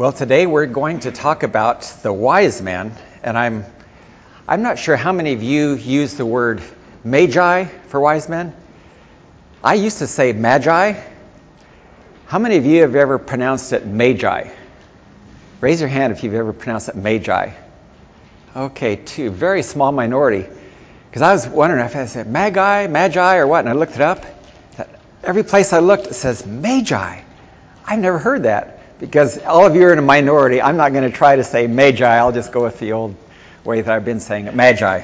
Well, today we're going to talk about the wise men, and I'm not sure how many of you use the word magi for wise men. I used to say magi. How many of you have ever pronounced it magi? Raise your hand if you've ever pronounced it magi. Okay, two, very small minority. Because I was wondering if I said magi, or what, and I looked it up. Every place I looked, it says magi. I've never heard that. Because all of you are in a minority, I'm not going to try to say magi. I'll just go with the old way that I've been saying it, magi.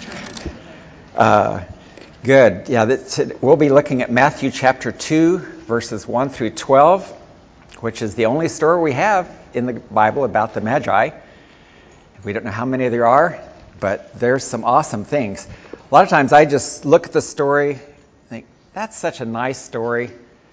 Good. Yeah, we'll be looking at Matthew chapter 2, verses 1 through 12, which is the only story we have in the Bible about the magi. We don't know how many there are, but there's some awesome things. A lot of times I just look at the story and think, that's such a nice story,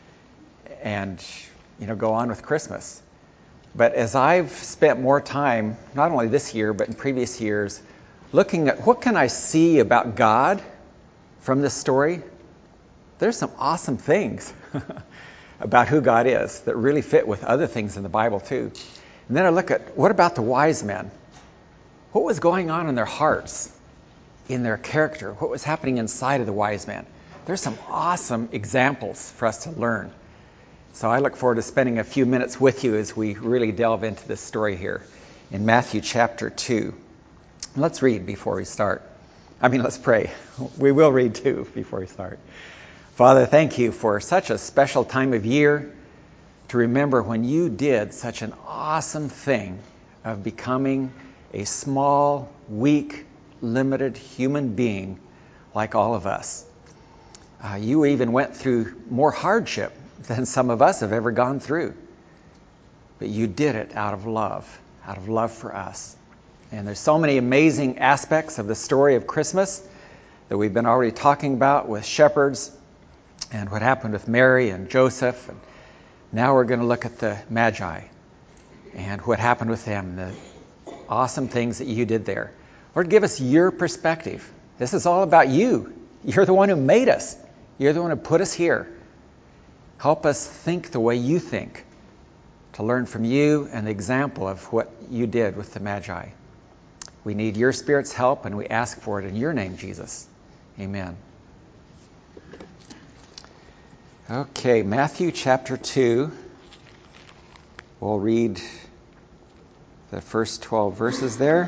and go on with Christmas. But as I've spent more time, not only this year, but in previous years, looking at what can I see about God from this story, there's some awesome things about who God is that really fit with other things in the Bible too. And then I look at, what about the wise men? What was going on in their hearts, in their character? What was happening inside of the wise men? There's some awesome examples for us to learn. So I look forward to spending a few minutes with you as we really delve into this story here in Matthew chapter 2. Let's read before we start. Let's pray. We will read too before we start. Father, thank you for such a special time of year to remember when you did such an awesome thing of becoming a small, weak, limited human being like all of us. You even went through more hardship than some of us have ever gone through. But you did it out of love for us. And there's so many amazing aspects of the story of Christmas that we've been already talking about with shepherds and what happened with Mary and Joseph. And now we're going to look at the Magi and what happened with them, the awesome things that you did there. Lord, give us your perspective. This is all about you. You're the one who made us. You're the one who put us here. Help us think the way you think, to learn from you and the example of what you did with the Magi. We need your Spirit's help, and we ask for it in your name, Jesus. Amen. Okay, Matthew chapter 2. We'll read the first 12 verses there.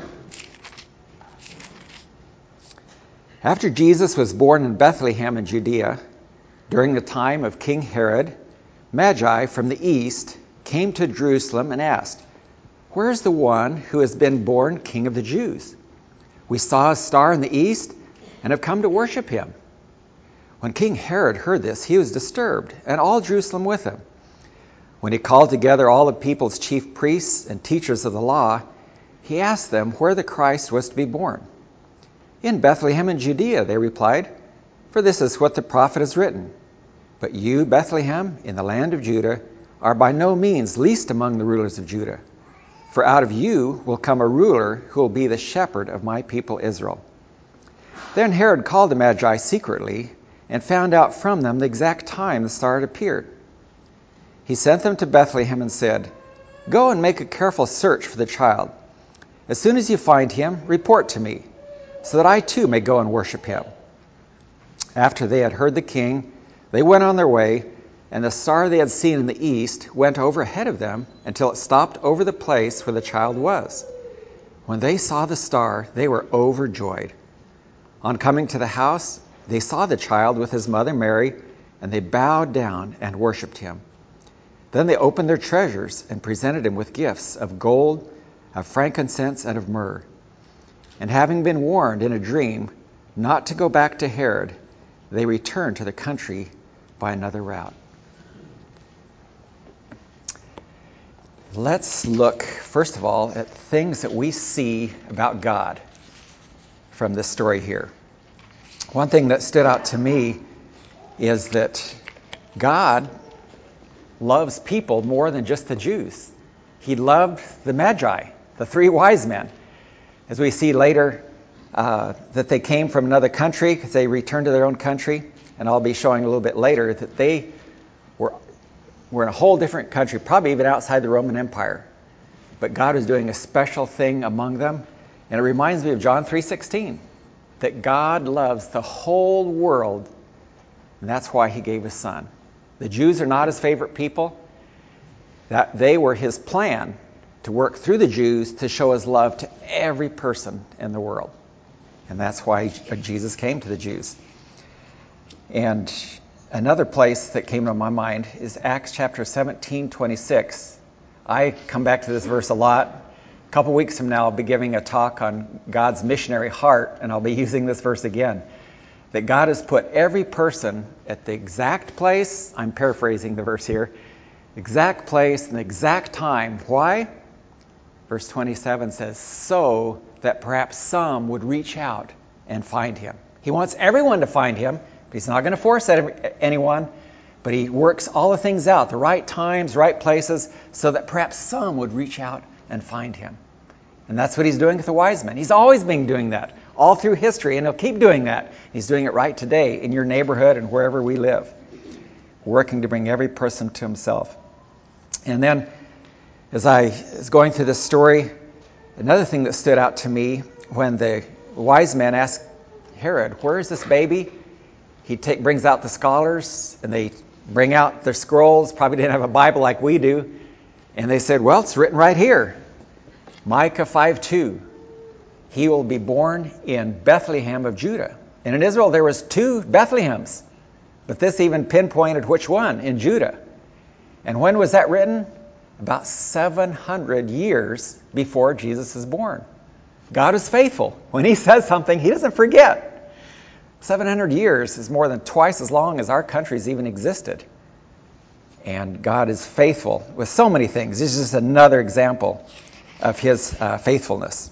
After Jesus was born in Bethlehem in Judea, during the time of King Herod, Magi from the east came to Jerusalem and asked, "Where is the one who has been born King of the Jews? We saw a star in the east and have come to worship him." When King Herod heard this, he was disturbed, and all Jerusalem with him. When he called together all the people's chief priests and teachers of the law, he asked them where the Christ was to be born. "In Bethlehem in Judea," they replied, "for this is what the prophet has written. But you, Bethlehem, in the land of Judah, are by no means least among the rulers of Judah. For out of you will come a ruler who will be the shepherd of my people Israel." Then Herod called the Magi secretly and found out from them the exact time the star had appeared. He sent them to Bethlehem and said, "Go and make a careful search for the child. As soon as you find him, report to me, so that I too may go and worship him." After they had heard the king, they went on their way, and the star they had seen in the east went over ahead of them until it stopped over the place where the child was. When they saw the star, they were overjoyed. On coming to the house, they saw the child with his mother Mary, and they bowed down and worshipped him. Then they opened their treasures and presented him with gifts of gold, of frankincense, and of myrrh. And having been warned in a dream not to go back to Herod, they returned to the country by another route. Let's look, first of all, at things that we see about God from this story here. One thing that stood out to me is that God loves people more than just the Jews. He loved the Magi, the three wise men. As we see later, that they came from another country because they returned to their own country. And I'll be showing a little bit later that they were in a whole different country, probably even outside the Roman Empire. but God is doing a special thing among them. And it reminds me of John 3:16, that God loves the whole world, and that's why he gave his son. The Jews are not his favorite people. That they were his plan to work through the Jews to show his love to every person in the world. And that's why Jesus came to the Jews. And another place that came to my mind is Acts chapter 17:26. I come back to this verse a lot. A couple weeks from now, I'll be giving a talk on God's missionary heart, and I'll be using this verse again. That God has put every person at the exact place, I'm paraphrasing the verse here, exact place and the exact time. Why? Verse 27 says, so that perhaps some would reach out and find him. He wants everyone to find him, but he's not going to force anyone, but he works all the things out, the right times, right places, so that perhaps some would reach out and find him. And that's what he's doing with the wise men. He's always been doing that, all through history, and he'll keep doing that. He's doing it right today in your neighborhood and wherever we live, working to bring every person to himself. And then, as I was going through this story, another thing that stood out to me when the wise men asked Herod, where is this baby? He brings out the scholars, and they bring out their scrolls. Probably didn't have a Bible like we do. And they said, well, it's written right here. Micah 5:2. He will be born in Bethlehem of Judah. And in Israel, there was 2 Bethlehems. But this even pinpointed which one, in Judah. And when was that written? About 700 years before Jesus is born. God is faithful. When he says something, he doesn't forget. 700 years is more than twice as long as our country's even existed. And God is faithful with so many things. This is just another example of his faithfulness.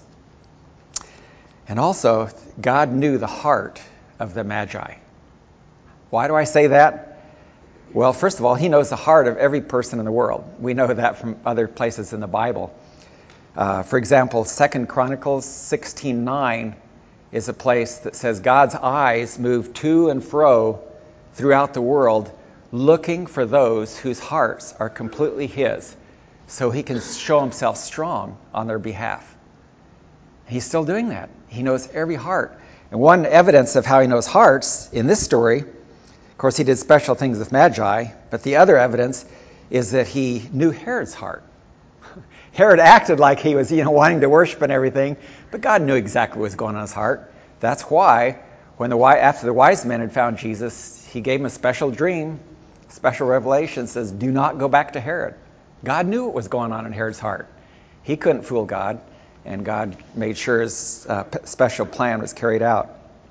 And also, God knew the heart of the Magi. Why do I say that? Well, first of all, he knows the heart of every person in the world. We know that from other places in the Bible. For example, 2 Chronicles 16:9 is a place that says God's eyes move to and fro throughout the world, looking for those whose hearts are completely his, so he can show himself strong on their behalf. He's still doing that. He knows every heart. And one evidence of how he knows hearts in this story, of course, he did special things with Magi, but the other evidence is that he knew Herod's heart. Herod acted like he was, wanting to worship and everything, but God knew exactly what was going on in his heart. That's why, after the wise men had found Jesus, he gave him a special dream, special revelation, says, do not go back to Herod. God knew what was going on in Herod's heart. He couldn't fool God, and God made sure his special plan was carried out.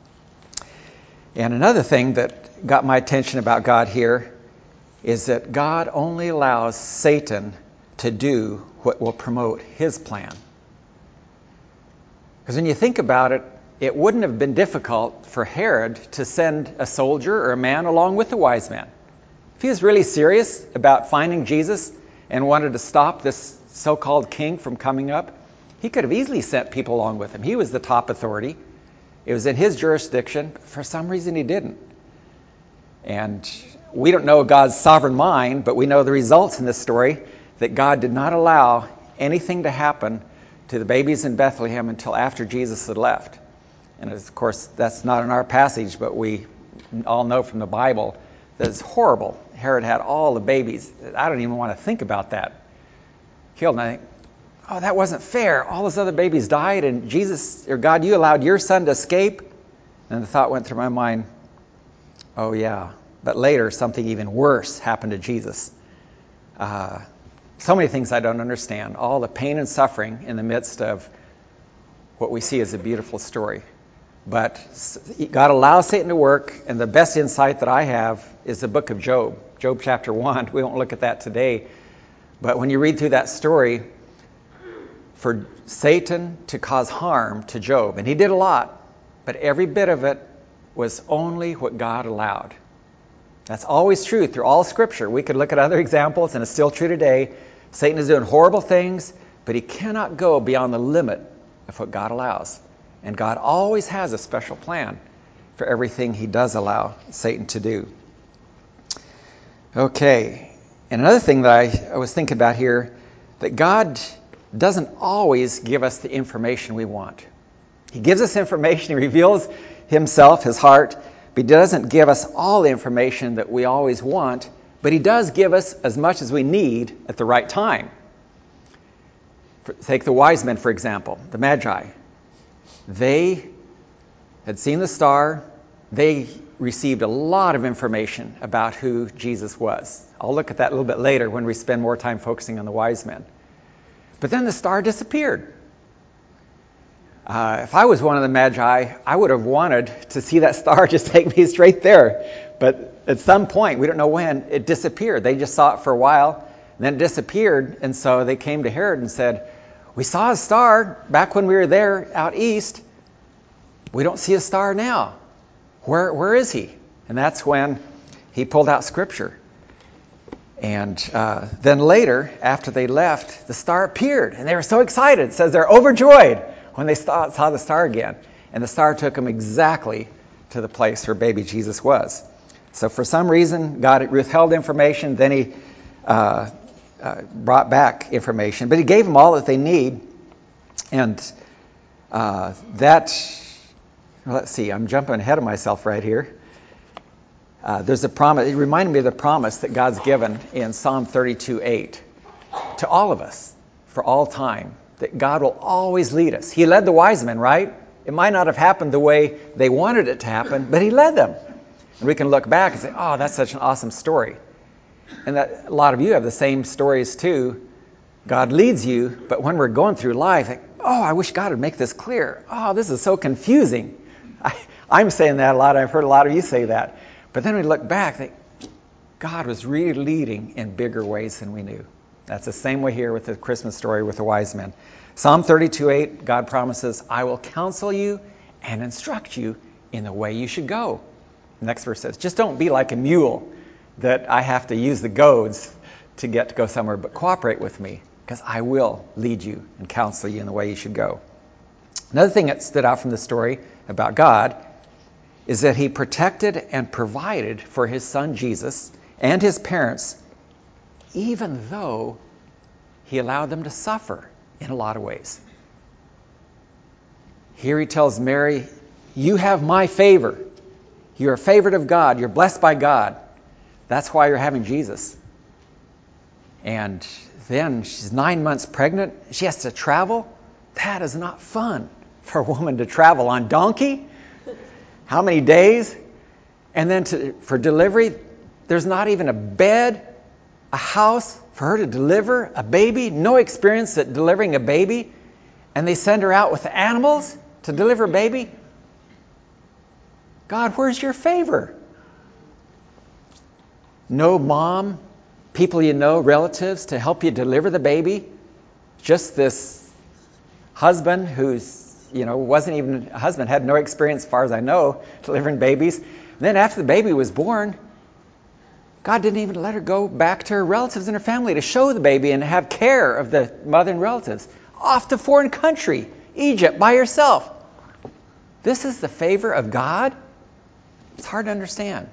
And another thing that got my attention about God here is that God only allows Satan to do what will promote his plan. Because when you think about it, it wouldn't have been difficult for Herod to send a soldier or a man along with the wise men. If he was really serious about finding Jesus and wanted to stop this so-called king from coming up, he could have easily sent people along with him. He was the top authority. It was in his jurisdiction. But for some reason, he didn't. And we don't know God's sovereign mind, but we know the results in this story, that God did not allow anything to happen to the babies in Bethlehem until after Jesus had left. And of course, that's not in our passage, but we all know from the Bible that it's horrible. Herod had all the babies. I don't even want to think about that. Killed. And I think, oh, that wasn't fair. All those other babies died, and Jesus, or God, you allowed your son to escape? And the thought went through my mind, oh yeah, but later something even worse happened to Jesus. So many things I don't understand. All the pain and suffering in the midst of what we see as a beautiful story. But God allows Satan to work, and the best insight that I have is the book of Job. Job chapter 1. We won't look at that today. But when you read through that story, for Satan to cause harm to Job, and he did a lot, but every bit of it was only what God allowed. That's always true through all Scripture. We could look at other examples, and it's still true today. Satan is doing horrible things, but he cannot go beyond the limit of what God allows. And God always has a special plan for everything he does allow Satan to do. Okay, and another thing that I was thinking about here, that God doesn't always give us the information we want. He gives us information, he reveals himself, his heart, but he doesn't give us all the information that we always want, but he does give us as much as we need at the right time. Take the wise men, for example, the Magi. They had seen the star. They received a lot of information about who Jesus was. I'll look at that a little bit later when we spend more time focusing on the wise men. But then the star disappeared. If I was one of the Magi, I would have wanted to see that star just take me straight there. But at some point, we don't know when, it disappeared. They just saw it for a while, and then it disappeared. And so they came to Herod and said, "We saw a star back when we were there out east. We don't see a star now. Where is he?" And that's when he pulled out Scripture. And then later, after they left, the star appeared, and they were so excited. It says they're overjoyed when they saw the star again. And the star took them exactly to the place where baby Jesus was. So for some reason, God withheld information, then he brought back information. But he gave them all that they need. And let's see, I'm jumping ahead of myself right here. There's a promise. It reminded me of the promise that God's given in Psalm 32:8 to all of us for all time, that God will always lead us. He led the wise men, right? It might not have happened the way they wanted it to happen, but he led them. And we can look back and say, "Oh, that's such an awesome story." And that a lot of you have the same stories too. God leads you, but when we're going through life, like, "Oh, I wish God would make this clear. Oh, this is so confusing." I'm saying that a lot. I've heard a lot of you say that. But then we look back, think, God was really leading in bigger ways than we knew. That's the same way here with the Christmas story with the wise men. Psalm 32:8, God promises, "I will counsel you and instruct you in the way you should go." The next verse says, "Just don't be like a mule that I have to use the goads to get to go somewhere, but cooperate with me, because I will lead you and counsel you in the way you should go." Another thing that stood out from the story about God is that he protected and provided for his son Jesus and his parents, even though he allowed them to suffer in a lot of ways. Here he tells Mary, "You have my favor. You're a favorite of God. You're blessed by God. That's why you're having Jesus." And then she's 9 months pregnant. She has to travel. That is not fun for a woman to travel on donkey. How many days? And then for delivery, there's not even a bed, a house for her to deliver a baby. No experience at delivering a baby. And they send her out with the animals to deliver a baby. God, where's your favor? No mom, people you know, relatives to help you deliver the baby. Just this husband who's, wasn't even a husband, had no experience, as far as I know, delivering babies. And then after the baby was born, God didn't even let her go back to her relatives and her family to show the baby and have care of the mother and relatives. Off to foreign country, Egypt, by herself. This is the favor of God? It's hard to understand.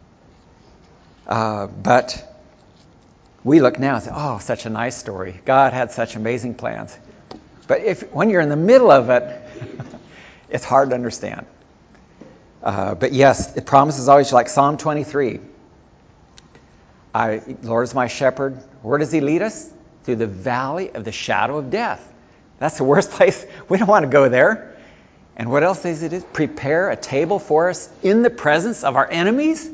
But we look now and say, "Oh, such a nice story. God had such amazing plans." But when you're in the middle of it, it's hard to understand. But yes, it promises always, like Psalm 23. The Lord is my shepherd. Where does he lead us? Through the valley of the shadow of death. That's the worst place. We don't want to go there. And what else does it do? Prepare a table for us in the presence of our enemies.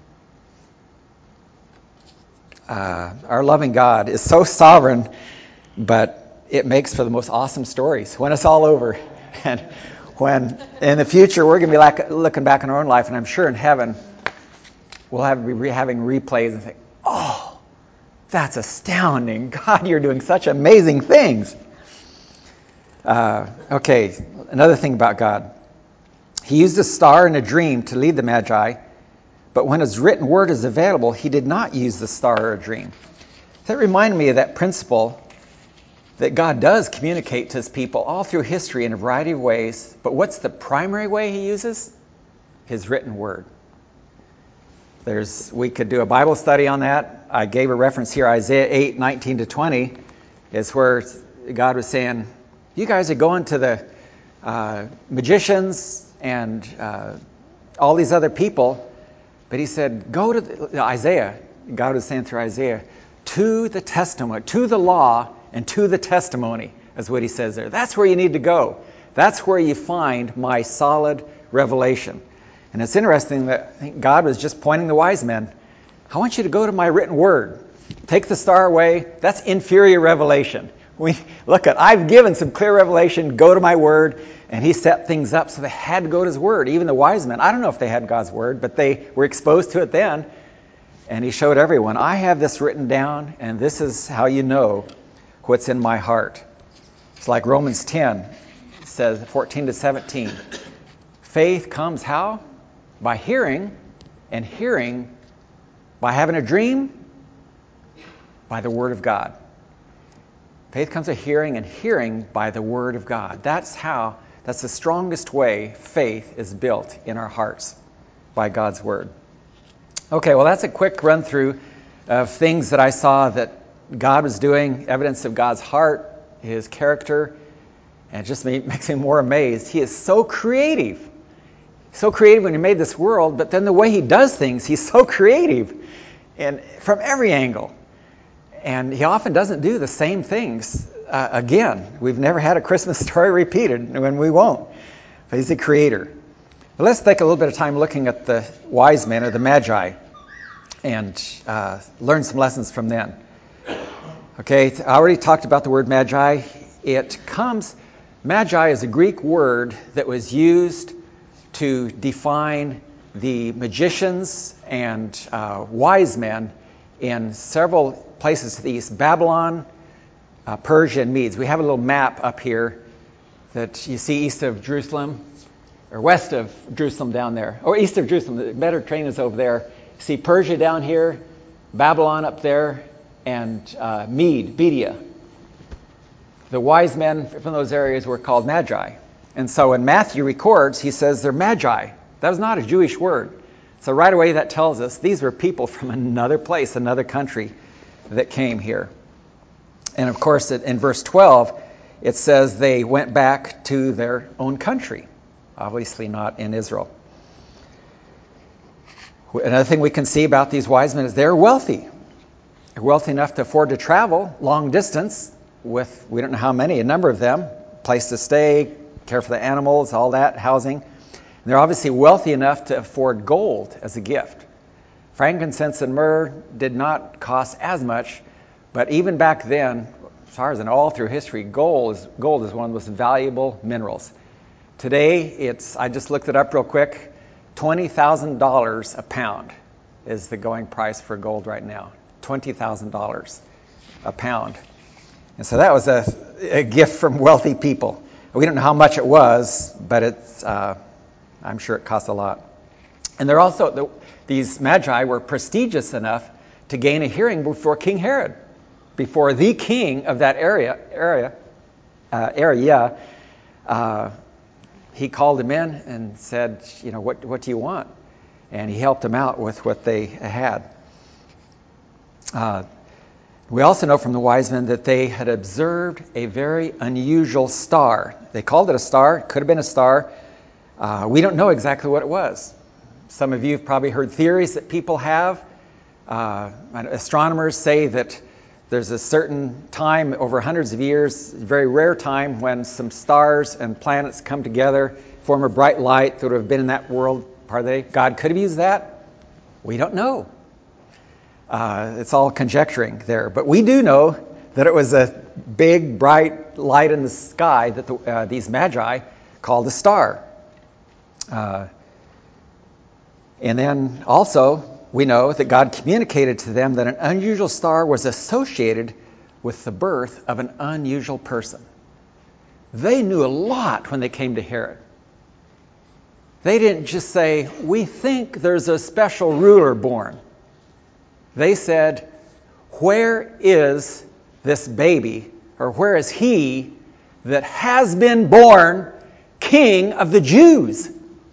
Our loving God is so sovereign, but it makes for the most awesome stories when it's all over. And when in the future we're going to be looking back on our own life, and I'm sure in heaven we'll be having replays and think, "Oh, that's astounding. God, you're doing such amazing things." Okay, another thing about God. He used a star in a dream to lead the Magi, but when his written word is available, he did not use the star or a dream. That reminded me of that principle that God does communicate to his people all through history in a variety of ways, but what's the primary way he uses? His written word. We could do a Bible study on that. I gave a reference here, Isaiah 8:19-20, is where God was saying, you guys are going to the magicians and all these other people. But he said, go to Isaiah. God was saying through Isaiah, to the testimony, to the law, and to the testimony, is what he says there. That's where you need to go. That's where you find my solid revelation. And it's interesting that I think God was just pointing the wise men. I want you to go to my written word. Take the star away. That's inferior revelation. I've given some clear revelation. Go to my word. And he set things up so they had to go to his word. Even the wise men. I don't know if they had God's word, but they were exposed to it then. And he showed everyone, I have this written down, and this is how you know what's in my heart. It's like Romans 10 says, 14 to 17. Faith comes how? By hearing, and hearing by having a dream, by the word of God. Faith comes by hearing, and hearing by the word of God. That's the strongest way faith is built in our hearts, by God's word. Okay, well, that's a quick run through of things that I saw that God was doing, evidence of God's heart, his character, and it just makes me more amazed. He is so creative. So creative when he made this world, but then the way he does things, he's so creative and from every angle. And he often doesn't do the same things again. We've never had a Christmas story repeated, and we won't. But he's a creator. But let's take a little bit of time looking at the wise men, or the Magi, and learn some lessons from them. Okay, I already talked about the word Magi. Magi is a Greek word that was used to define the magicians and wise men in several places to the east: Babylon, Persia, and Medes. We have a little map up here that you see east of Jerusalem, or west of Jerusalem down there, or east of Jerusalem. The Mediterranean is over there. You see Persia down here, Babylon up there, and Media. The wise men from those areas were called Magi. And so when Matthew records, he says they're Magi. That was not a Jewish word. So right away that tells us these were people from another place, another country that came here. And of course in verse 12, it says they went back to their own country. Obviously not in Israel. Another thing we can see about these wise men is they're wealthy. They're wealthy enough to afford to travel long distance with, we don't know how many, a number of them, place to stay, care for the animals, all that, housing. And they're obviously wealthy enough to afford gold as a gift. Frankincense and myrrh did not cost as much, but even back then, as far as in all through history, gold is one of the most valuable minerals. Today, I just looked it up real quick, $20,000 a pound is the going price for gold right now. $20,000 a pound. And so that was a gift from wealthy people. We don't know how much it was, but I'm sure it cost a lot. And they're also, these Magi were prestigious enough to gain a hearing before King Herod, before the king of that area. He called him in and said, what do you want? And he helped them out with what they had. We also know from the wise men that they had observed a very unusual star. They called it a star. It could have been a star. We don't know exactly what it was. Some of you have probably heard theories that people have. Astronomers say that there's a certain time over hundreds of years, a very rare time, when some stars and planets come together, form a bright light that would have been in that world. God could have used that. We don't know. It's all conjecturing there. But we do know that it was a big, bright light in the sky that these Magi called a star. And then also, we know that God communicated to them that an unusual star was associated with the birth of an unusual person. They knew a lot when they came to Herod. They didn't just say, we think there's a special ruler born. They said, where is this baby, or where is he that has been born King of the Jews?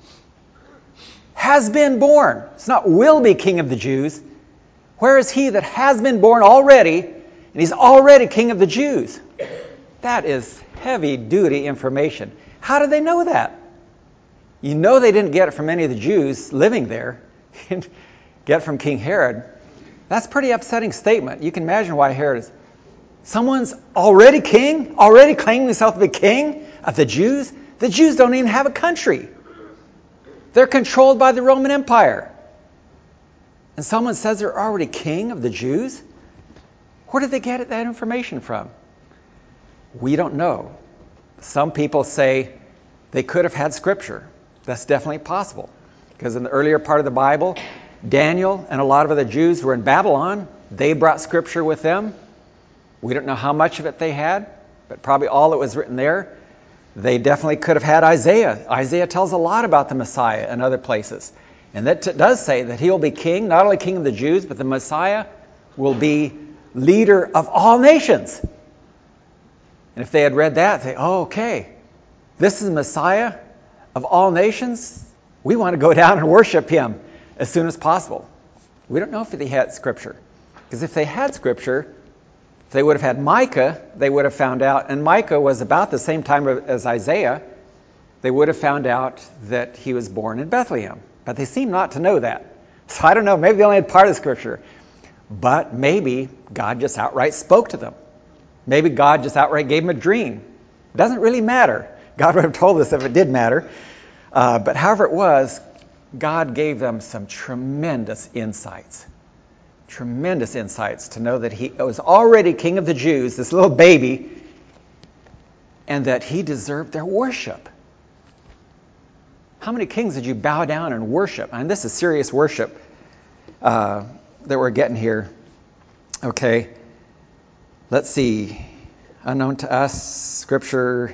Has been born. It's not will be King of the Jews. Where is he that has been born already, and he's already King of the Jews? That is heavy-duty information. How did they know that? You know they didn't get it from any of the Jews living there. Get it from King Herod. That's a pretty upsetting statement. You can imagine why Herod is. Someone's already king? Already claiming himself to be king of the Jews? The Jews don't even have a country. They're controlled by the Roman Empire. And someone says they're already king of the Jews? Where did they get that information from? We don't know. Some people say they could have had Scripture. That's definitely possible. Because in the earlier part of the Bible, Daniel and a lot of other Jews were in Babylon. They brought Scripture with them. We don't know how much of it they had, but probably all that was written there. They definitely could have had Isaiah. Isaiah tells a lot about the Messiah in other places. And that does say that he will be king, not only king of the Jews, but the Messiah will be leader of all nations. And if they had read that, they oh, okay, this is the Messiah of all nations. We want to go down and worship him as soon as possible. We don't know if they had Scripture. Because if they had Scripture, if they would have had Micah, they would have found out, and Micah was about the same time as Isaiah, they would have found out that he was born in Bethlehem. But they seem not to know that. So I don't know, maybe they only had part of Scripture. But maybe God just outright spoke to them. Maybe God just outright gave them a dream. It doesn't really matter. God would have told us if it did matter. But however it was, God gave them some tremendous insights. Tremendous insights to know that he was already king of the Jews, this little baby, and that he deserved their worship. How many kings did you bow down and worship? And this is serious worship that we're getting here. Okay. Let's see. Unknown to us, Scripture,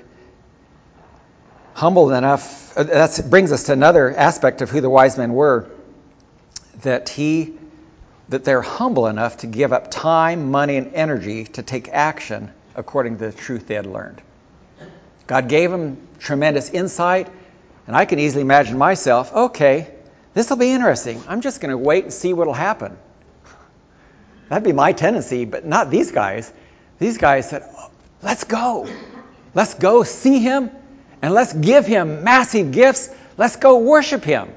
humbled enough. That brings us to another aspect of who the wise men were. That they're humble enough to give up time, money, and energy to take action according to the truth they had learned. God gave them tremendous insight, and I can easily imagine myself, okay, this will be interesting. I'm just going to wait and see what will happen. That'd be my tendency, but not these guys. These guys said, oh, let's go. Let's go see him, and let's give him massive gifts. Let's go worship him.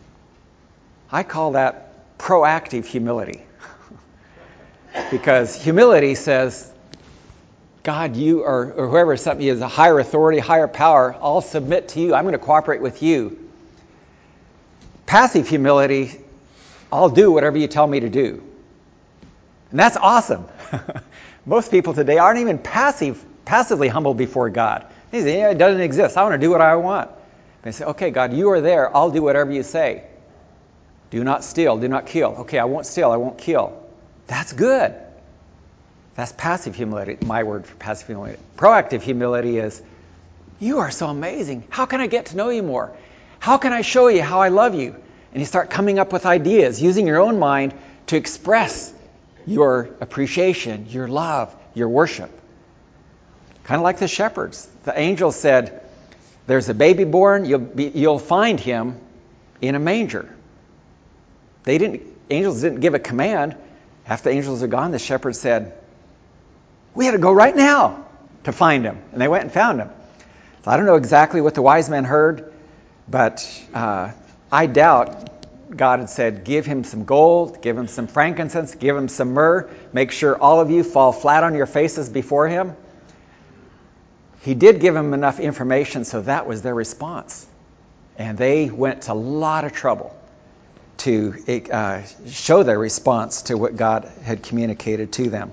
I call that proactive humility. Because humility says, God, you or whoever something is a higher authority, higher power, I'll submit to you. I'm going to cooperate with you. Passive humility, I'll do whatever you tell me to do. And that's awesome. Most people today aren't even passively humble before God. They say, yeah, it doesn't exist. I want to do what I want. They say, okay, God, you are there. I'll do whatever you say. Do not steal. Do not kill. Okay, I won't steal. I won't kill. That's good. That's passive humility, my word for passive humility. Proactive humility is, you are so amazing. How can I get to know you more? How can I show you how I love you? And you start coming up with ideas, using your own mind to express your appreciation, your love, your worship. Kind of like the shepherds. The angel said, there's a baby born, you'll find him in a manger. Angels didn't give a command. After the angels are gone, the shepherds said, we had to go right now to find him. And they went and found him. So I don't know exactly what the wise men heard, but I doubt God had said, give him some gold, give him some frankincense, give him some myrrh, make sure all of you fall flat on your faces before him. He did give them enough information, so that was their response. And they went to a lot of trouble to show their response to what God had communicated to them.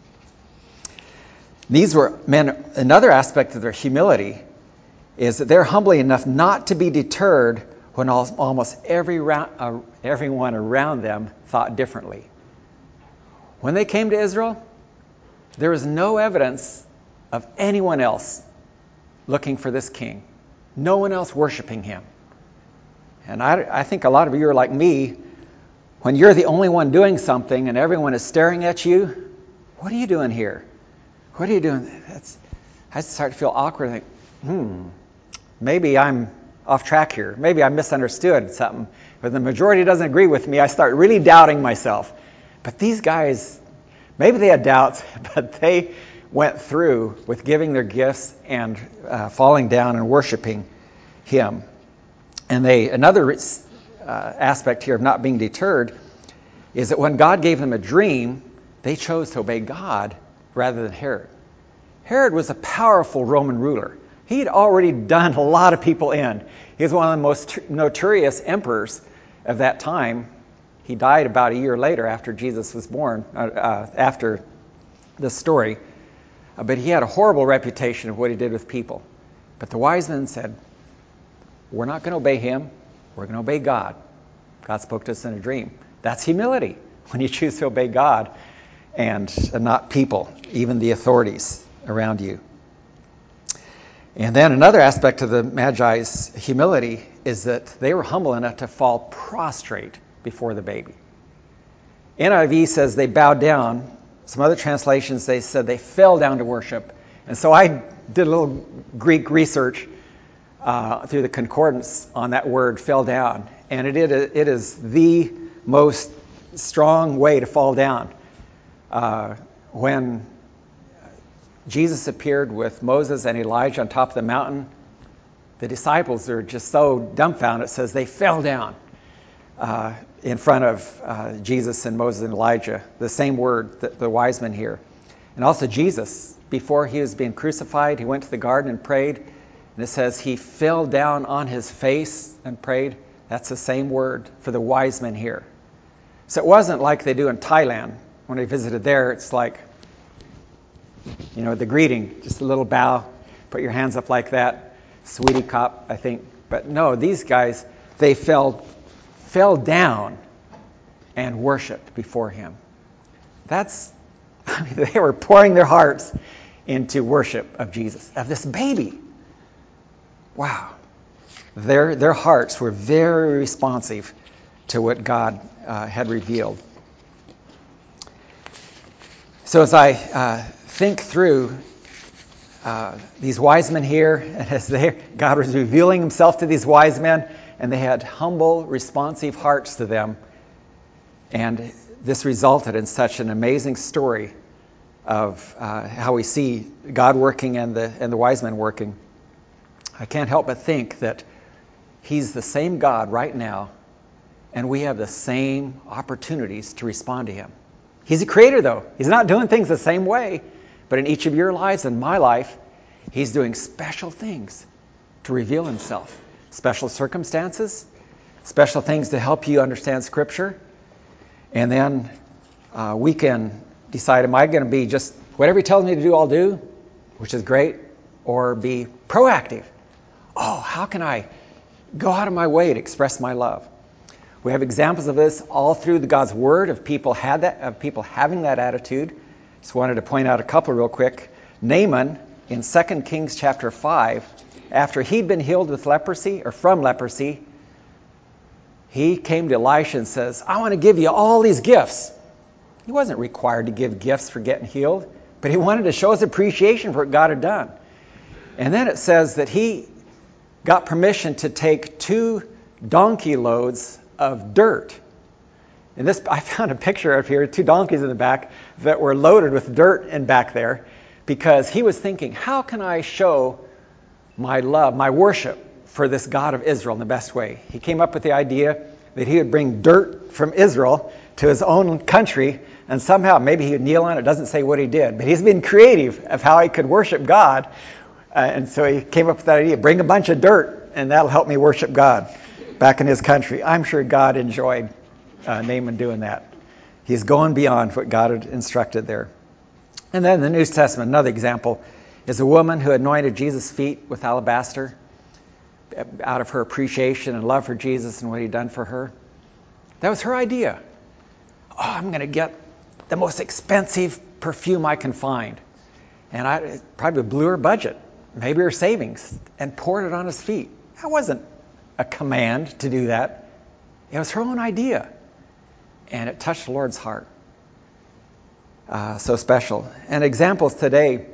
These were men, another aspect of their humility is that they're humbly enough not to be deterred when almost everyone around them thought differently. When they came to Israel, there was no evidence of anyone else looking for this king. No one else worshiping him. And I think a lot of you are like me. When you're the only one doing something and everyone is staring at you, what are you doing here? What are you doing? I start to feel awkward. I think, maybe I'm off track here. Maybe I misunderstood something. But the majority doesn't agree with me. I start really doubting myself. But these guys, maybe they had doubts, but they went through with giving their gifts and falling down and worshiping him. And another aspect here of not being deterred is that when God gave them a dream, they chose to obey God rather than Herod. Herod was a powerful Roman ruler. He'd already done a lot of people in. He was one of the most notorious emperors of that time. He died about a year later after Jesus was born, after this story. But he had a horrible reputation of what he did with people. But the wise men said, we're not going to obey him. We're going to obey God. God spoke to us in a dream. That's humility, when you choose to obey God and not people, even the authorities around you. And then another aspect of the Magi's humility is that they were humble enough to fall prostrate before the baby. NIV says they bowed down. Some other translations, they said they fell down to worship. And so I did a little Greek research through the concordance on that word, fell down. And it is the most strong way to fall down. When Jesus appeared with Moses and Elijah on top of the mountain, the disciples are just so dumbfounded. It says they fell down in front of Jesus and Moses and Elijah, the same word that the wise men hear. And also Jesus, before he was being crucified, he went to the garden and prayed. And it says he fell down on his face and prayed. That's the same word for the wise men here. So it wasn't like they do in Thailand. When I visited there, it's like, the greeting, just a little bow, put your hands up like that, sweetie cop, I think. But no, these guys, they fell down and worshiped before him. They were pouring their hearts into worship of Jesus, of this baby. Wow. Their hearts were very responsive to what God had revealed. So as I think through these wise men here, and as God was revealing himself to these wise men, and they had humble, responsive hearts to them, and this resulted in such an amazing story of how we see God working and the wise men working. I can't help but think that he's the same God right now, and we have the same opportunities to respond to him. He's a creator, though. He's not doing things the same way, but in each of your lives and my life, he's doing special things to reveal himself. Special circumstances, special things to help you understand Scripture. And then we can decide, am I going to be just whatever he tells me to do, I'll do, which is great, or be proactive. Oh, how can I go out of my way to express my love? We have examples of this all through God's Word of people having that attitude. Just wanted to point out a couple real quick. Naaman in 2 Kings chapter 5, after he'd been healed with leprosy or from leprosy, he came to Elisha and says, I want to give you all these gifts. He wasn't required to give gifts for getting healed, but he wanted to show his appreciation for what God had done. And then it says that he got permission to take 2 donkey loads of dirt. And I found a picture up here, 2 donkeys in the back that were loaded with dirt in back there, because he was thinking, how can I show my love, my worship for this God of Israel in the best way? He came up with the idea that he would bring dirt from Israel to his own country, and somehow maybe he would kneel on it. It doesn't say what he did, but he's been creative of how he could worship God. And so he came up with that idea, bring a bunch of dirt, and that'll help me worship God back in his country. I'm sure God enjoyed Naaman doing that. He's going beyond what God had instructed there. And then in the New Testament, another example is a woman who anointed Jesus' feet with alabaster out of her appreciation and love for Jesus and what he'd done for her. That was her idea. Oh, I'm going to get the most expensive perfume I can find. And it probably blew her budget, maybe her savings, and poured it on his feet. That wasn't a command to do that. It was her own idea. And it touched the Lord's heart. So special. And examples today,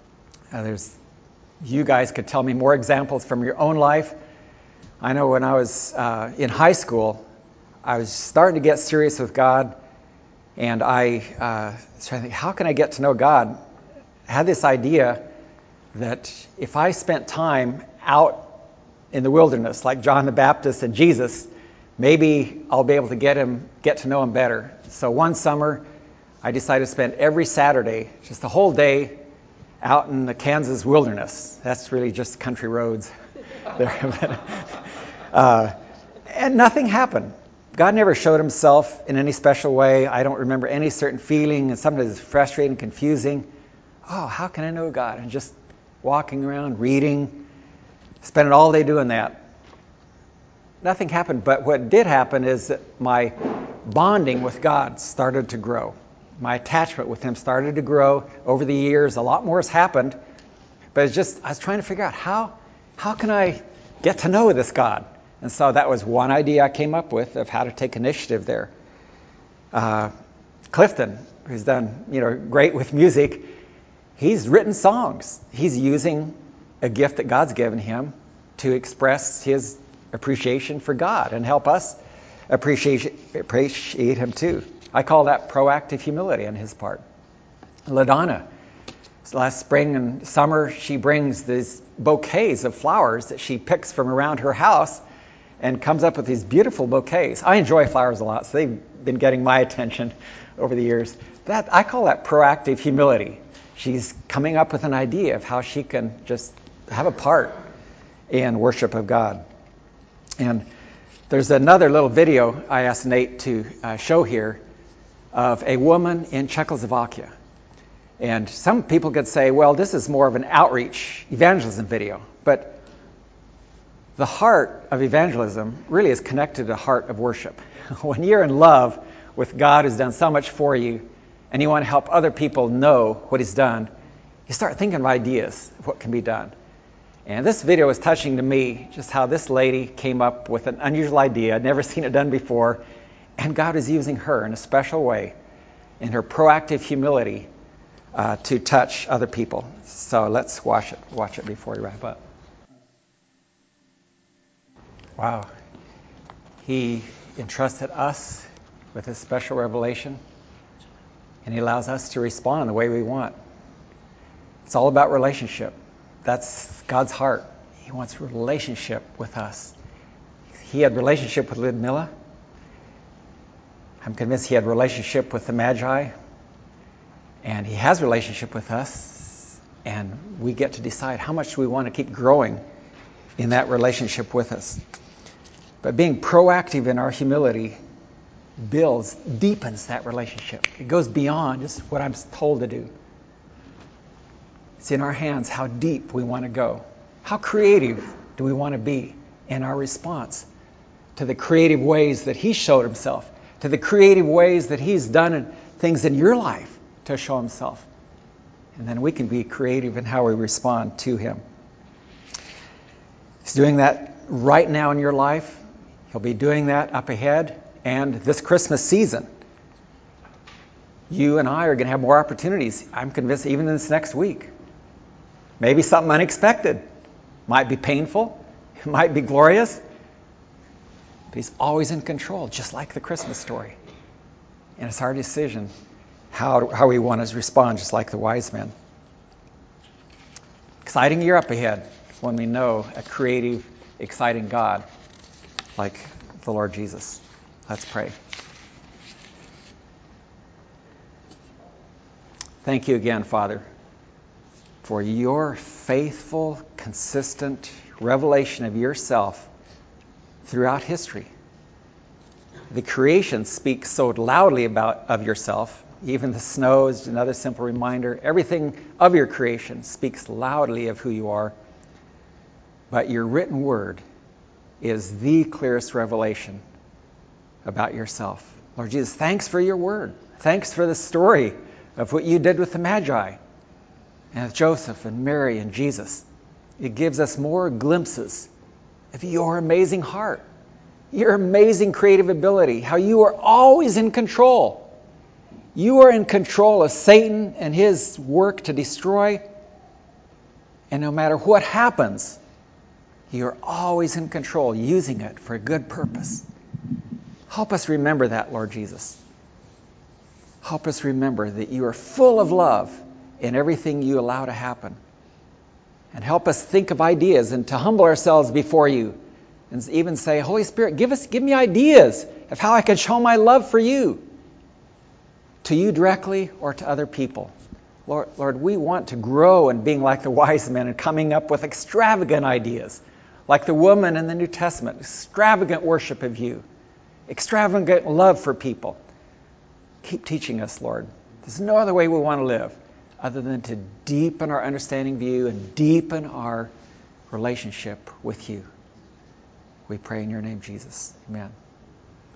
you guys could tell me more examples from your own life. I know when I was in high school, I was starting to get serious with God, and I was trying to think, how can I get to know God? had this idea that if I spent time out in the wilderness like John the Baptist and Jesus, maybe I'll be able to get to know him better. So one summer, I decided to spend every Saturday, just the whole day, out in the Kansas wilderness. That's really just country roads there. And nothing happened. God never showed himself in any special way. I don't remember any certain feeling, and sometimes it's frustrating, confusing. Oh, how can I know God? And just walking around, reading, spending all day doing that. Nothing happened, but what did happen is that my bonding with God started to grow. My attachment with him started to grow over the years. A lot more has happened, but it's just, I was trying to figure out how can I get to know this God? And so that was one idea I came up with of how to take initiative there. Clifton, who's done great with music, he's written songs. He's using a gift that God's given him to express his appreciation for God and help us appreciate him too. I call that proactive humility on his part. LaDonna, last spring and summer, she brings these bouquets of flowers that she picks from around her house and comes up with these beautiful bouquets. I enjoy flowers a lot, so they've been getting my attention over the years. I call that proactive humility. She's coming up with an idea of how she can just have a part in worship of God. And there's another little video I asked Nate to show here of a woman in Czechoslovakia. And some people could say, well, this is more of an outreach evangelism video. But the heart of evangelism really is connected to the heart of worship. When you're in love with God who's done so much for you, and you want to help other people know what he's done, you start thinking of ideas of what can be done. And this video was touching to me, just how this lady came up with an unusual idea. I'd never seen it done before. And God is using her in a special way, in her proactive humility, to touch other people. So let's watch it before we wrap up. Wow. He entrusted us with his special revelation, and he allows us to respond the way we want. It's all about relationship. That's God's heart. He wants relationship with us. He had relationship with Ludmilla. I'm convinced he had relationship with the Magi. And he has relationship with us. And we get to decide how much we want to keep growing in that relationship with us. But being proactive in our humility deepens that relationship. It goes beyond just what I'm told to do. It's in our hands how deep we want to go. How creative do we want to be in our response to the creative ways that he showed himself, to the creative ways that he's done things in your life to show himself. And then we can be creative in how we respond to him. He's doing that right now in your life. He'll be doing that up ahead. And this Christmas season, you and I are going to have more opportunities. I'm convinced even this next week. Maybe something unexpected. Might be painful. It might be glorious. But he's always in control, just like the Christmas story. And it's our decision how we want to respond, just like the wise men. Exciting year up ahead when we know a creative, exciting God like the Lord Jesus. Let's pray. Thank you again, Father, for your faithful, consistent revelation of yourself throughout history. The creation speaks so loudly of yourself. Even the snow is another simple reminder. Everything of your creation speaks loudly of who you are. But your written word is the clearest revelation about yourself. Lord Jesus, thanks for your word. Thanks for the story of what you did with the Magi and with Joseph and Mary and Jesus. It gives us more glimpses of your amazing heart, your amazing creative ability, how you are always in control. You are in control of Satan and his work to destroy. And no matter what happens, you are always in control, using it for a good purpose. Help us remember that, Lord Jesus. Help us remember that you are full of love in everything you allow to happen. And help us think of ideas and to humble ourselves before you. And even say, Holy Spirit, give me ideas of how I can show my love for you. To you directly or to other people. Lord, we want to grow in being like the wise men and coming up with extravagant ideas. Like the woman in the New Testament. Extravagant worship of you. Extravagant love for people. Keep teaching us, Lord. There's no other way we want to live other than to deepen our understanding of you and deepen our relationship with you. We pray in your name, Jesus. Amen.